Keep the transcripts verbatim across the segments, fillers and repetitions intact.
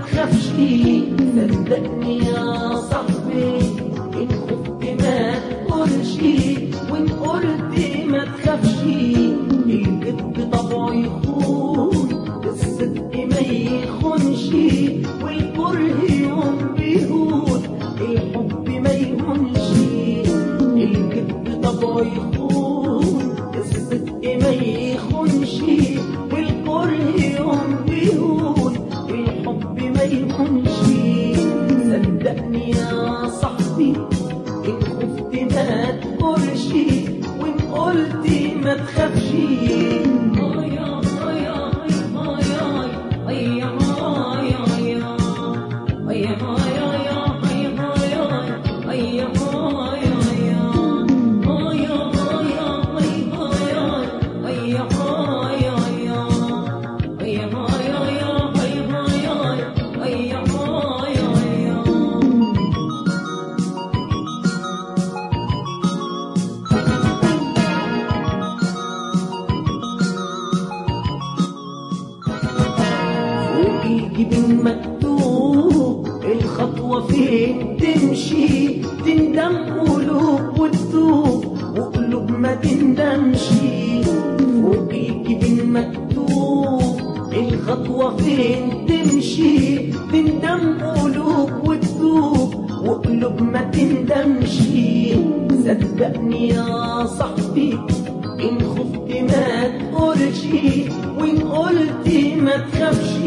تخافش، صدقني يا صاحبي، إن خفت ما تقولش، وإن قلت ما تخافش. الكذب طبعه يخون، الصدق ما يخونش، والكره يوم بيهون، الحب ما يهونش. الكذب طبعه يخون، الصدق ما يخونش، والكره يوم بيهون، الحب ما يهونش. صدقني يا صاحبي، إن خفت ما تقولش، وإن قلت ما تخافش. الجبين مكتوب الخطوة فين تمشي، تندم قلوب وتتوب وقلوب ما تندمش. فوق الجبين مكتوب الخطوة فين تمشي، تندم قلوب وتتوب وقلوب ما تندمش. صدقني يا صاحبي، إن خفت ما تقولش، وإن قلت ما تخافش.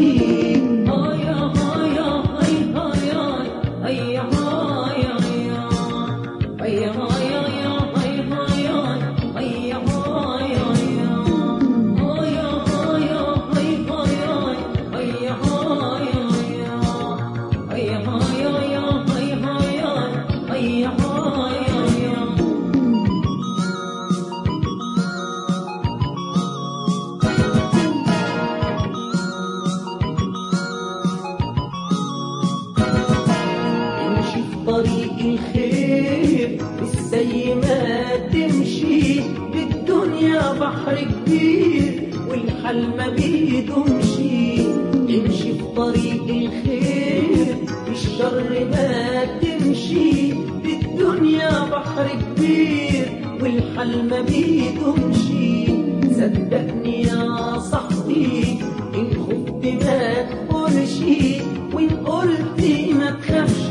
طريق الخير ازاي ما تمشي، بالدنيا بحر كبير والحل ما بيدومش. امشي في طريق الخير، الشر ما تمشي، بالدنيا بحر كبير والحل ما بيدومش. صدقني يا صاحبي، إن خفت ما تقولش، وإن قلت ما تخافش.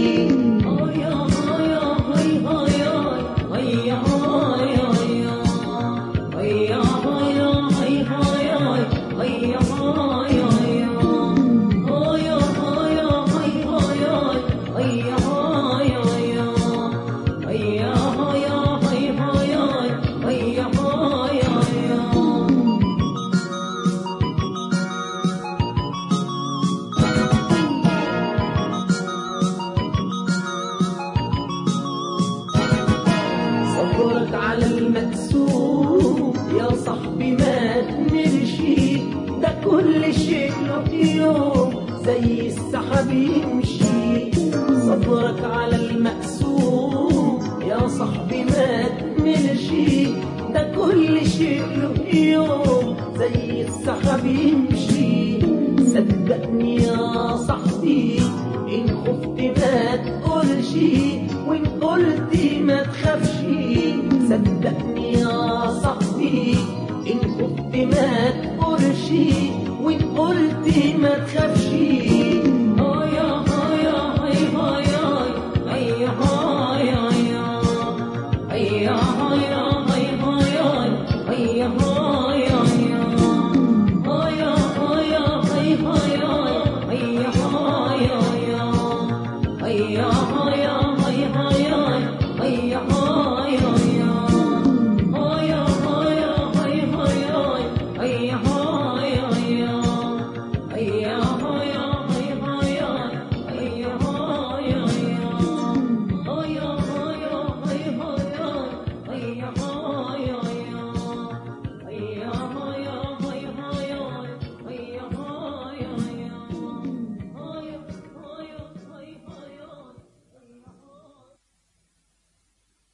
صبرك على المكسوب يا صاحبي ما تملش، ده كل شيء له يوم زي السحاب يمشي. صبرك على المكسوب يا صاحبي ما تملش، ده كل شيء له يوم زي السحاب يمشي. صدقني يا صاحبي، إن خفت ما تقولش، وإن قلت ما تخافش. صدقني يا صاحبي، إن خفت ما تقولش،